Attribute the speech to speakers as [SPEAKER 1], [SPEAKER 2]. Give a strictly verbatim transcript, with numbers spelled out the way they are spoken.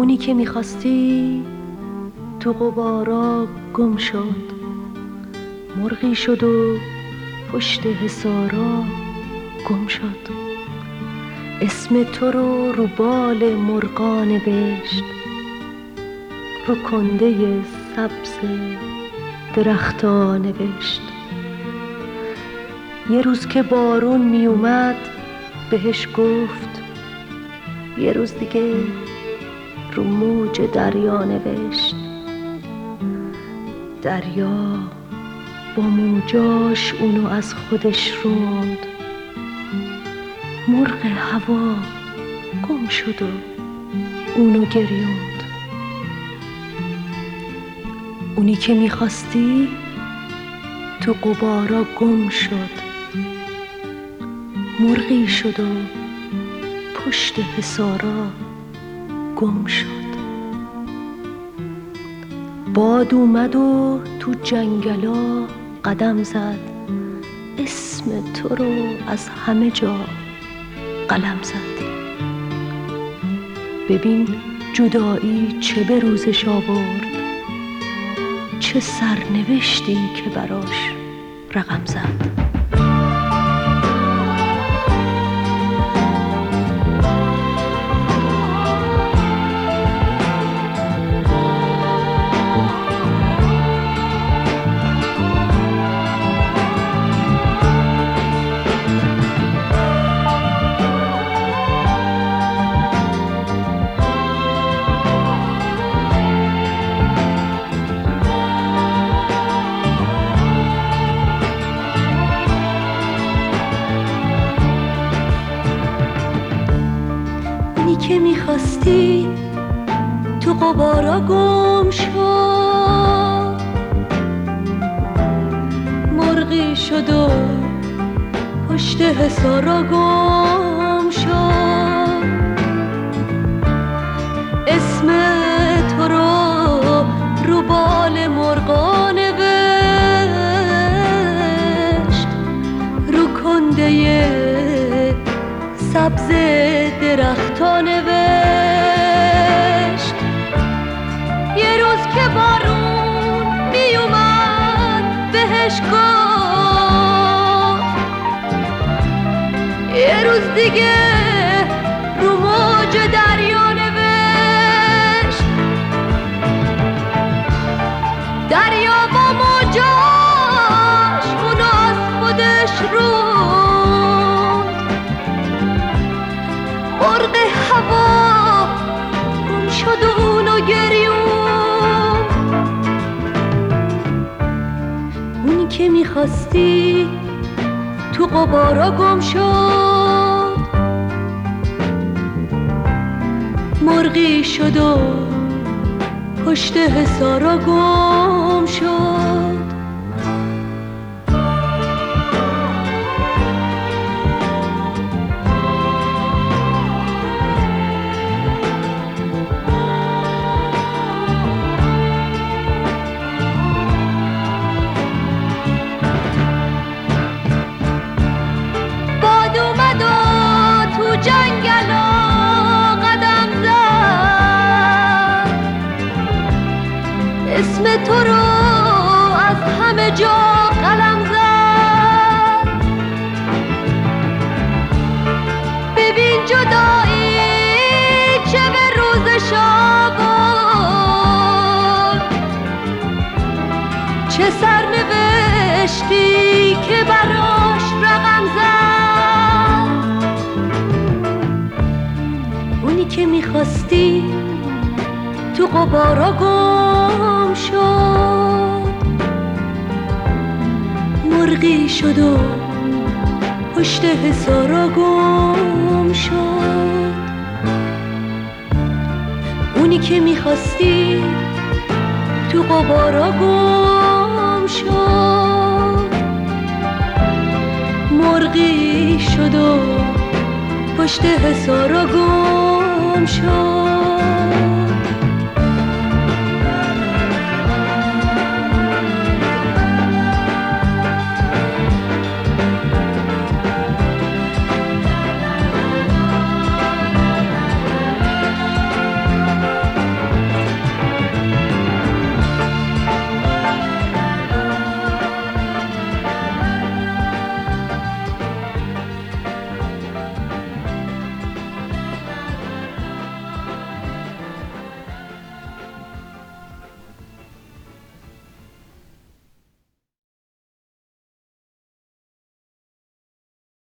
[SPEAKER 1] اونی که میخواستی تو غبارا گم شد، مرغی شد و پشت حصارا گم شد. اسم تو رو رو بال مرغا نوشت، رو کنده سبز درختا نوشت. یه روز که بارون می اومد بهش گفت، یه روز دیگه رو موج دریا نوشت. دریا با موجاش اونو از خودش روند، مرغ هوا گم شد و اونو گریوند. اونی که میخواستی تو غبارا گم شد، مرغی شد و پشت حصارا گم شد. باد اومد و تو جنگلا قدم زد، اسم تو رو از همه جا قلم زد. ببین جدایی چه به روزش آورد، چه سرنوشتی که براش رقم زد. که میخواستی تو غبارا گم شد، مرغی شد و پشت حصارا گم شد. اسم تو رو رو بال مرغا نوشت، رو کنده سبز درختا نوشت. یه روز که بارون می اومد بهش گفت، یه روز دیگه رو موج دریا نوشت. دریا با موجاش اونو از خودش روند، مرغ هوا گم شد و اونو گریوند. اونی که میخواستی تو غبارا گم شد، مرغی شد و پشت حصارا گم شد. اسم تو رو از همه جا قلم زد. ببین جدایی چه به روزش آورد، چه سرنوشتی که براش رقم زد. اونی که میخواستی تو غبارا گم شد، مرغی شد و پشت حصارا گم شد. اونی که میخواستی تو غبارا گم شد، مرغی شد و پشت حصارا گم شد.